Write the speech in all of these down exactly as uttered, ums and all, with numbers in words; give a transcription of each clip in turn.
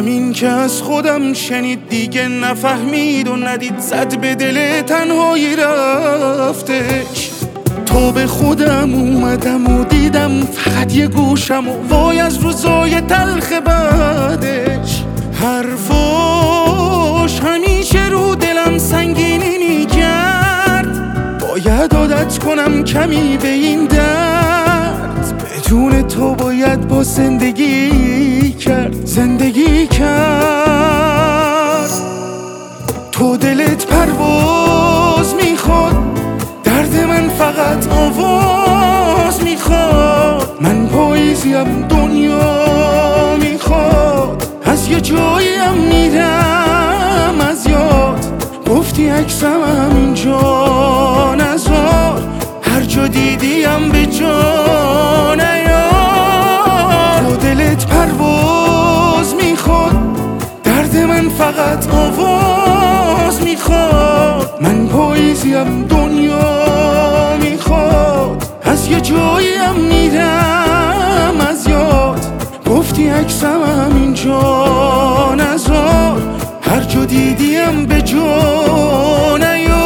همین که از خودم شنید دیگه نفهمید و ندید، زد به دل تنهایی رفتش. تو به خودم اومدم و دیدم فقط یه گوشم و وای از روزای تلخ بعدش. حرفاش همیشه رو دلم سنگینی میکرد، باید عادت کنم کمی به این درد. بدون تو باید با زندگی کرد زندگی کرد. تو دلت پرواز میخواد، درد من فقط آواز میخواد. من پاییزیم دنیا میخواد، از یه جاییم میرم از یاد. گفتی عکسم همینجا نذار، هر جا دیدیم به جا نیار. تو دلت پرواز میخواد، درد من فقط آواز میخواد. من پاییزیم دنیا میخواد، از یه جاییم میرم از یاد. گفتی عکسم همینجا نذار، هر جا دیدیم به جا نیار.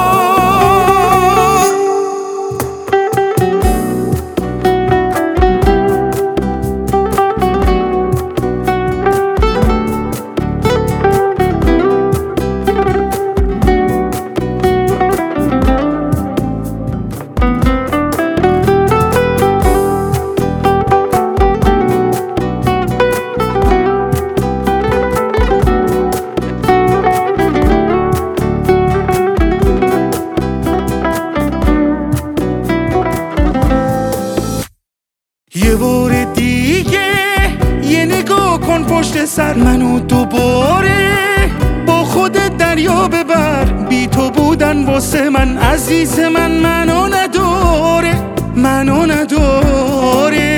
یه بار دیگه یه نگاه کن پشت سر منو، دوباره با خودت دریا ببر. بی تو بودن واسه من عزیز من منو نداره منو نداره.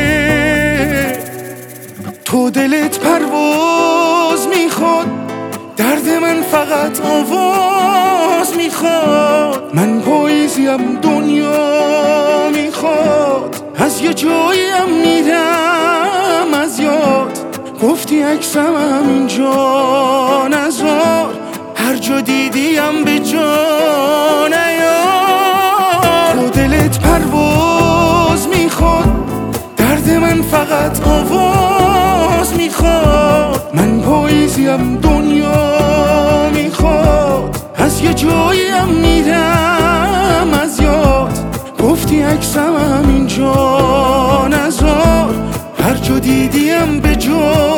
تو دلت پرواز میخواد، درد من فقط آواز میخواد. من پاییزیم دنیا میخواد، از یه جاییم میرم از یاد. گفتی عکسم همینجا نذار، هر جا دیدیم به جا نیار. تو دلت پرواز میخواد، درد من فقط آواز میخواد. من پاییزیم دنیا میخواد، از یه جاییم میرم از یاد. گفتی عکسم همینجا نذار، هر جا دیدیم به جا